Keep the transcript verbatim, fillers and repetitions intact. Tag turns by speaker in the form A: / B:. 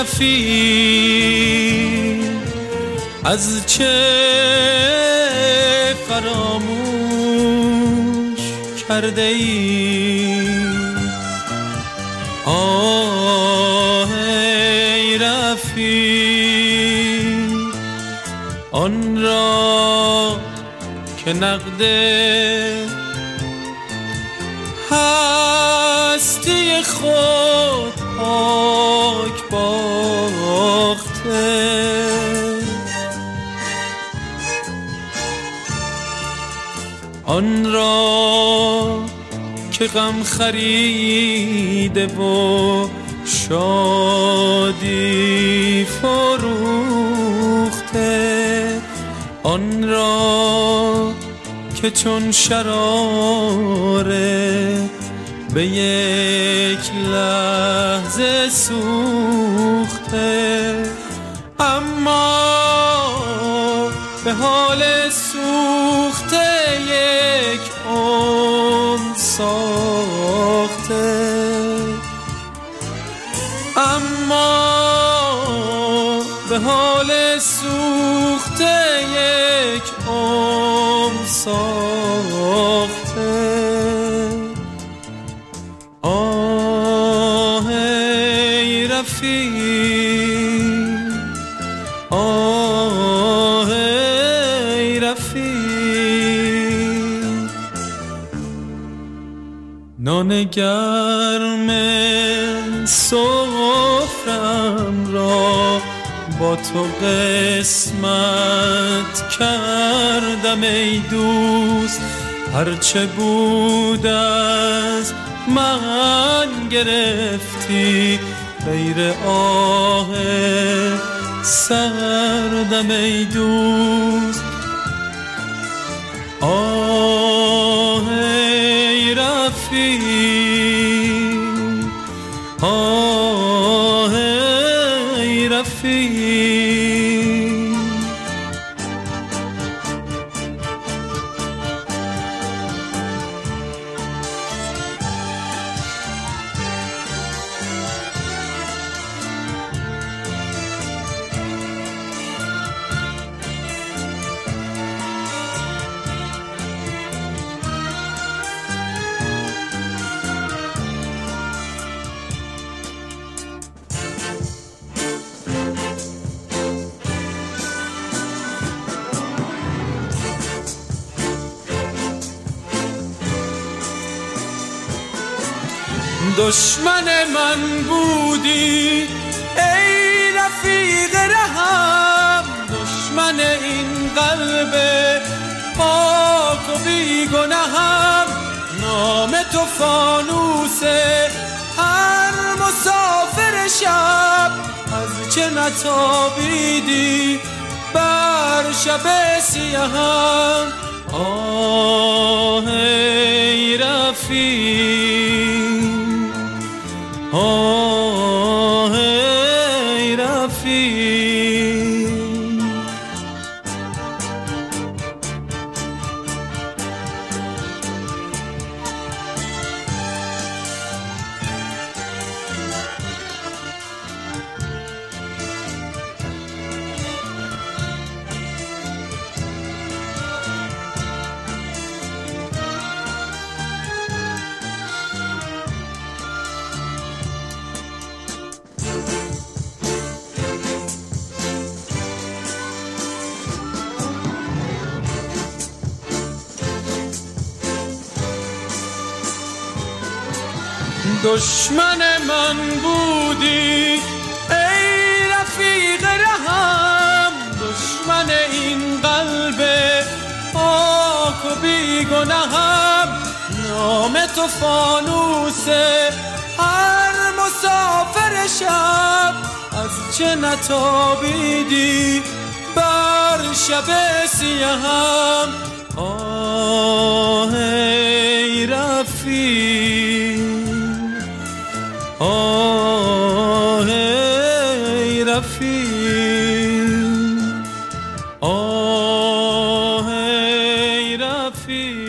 A: رفیق از چه فراموش کرده ای؟ آه ای رفیق آن را که نقد هستی خود پاک باخته، آن را که غم خریده و شادی فروخته، آن را که چون شراره به یک لحظه سوخته، اما به حال سوخته یک عمر ساخته، اما به حال سوخته یک عمر ساخته. آه ای رفیق آه ای رفیق نان گرم سفرم را با تو قسمت کردم ای دوست، هرچه بود از من گرفتی غیر آه سردم ای دوست. آه ای رفیق آه ای رفیق دشمن من بودی ای رفیق رهم، دشمن این قلب پاک و بی گناهم، نام تو فانوس هر مسافر شب، از چه نتابیدی بر شب سیاهم. آه ای رفیق آه ای رفیق دشمن من بودی ای رفیق رهم، دشمن این قلب پاک و بی گناهم، نام تو فانوس هر مسافر شب، از چه نتابیدی بر شب سیاهم. آه ای رفیق آه ای رفیق آه ای رفیق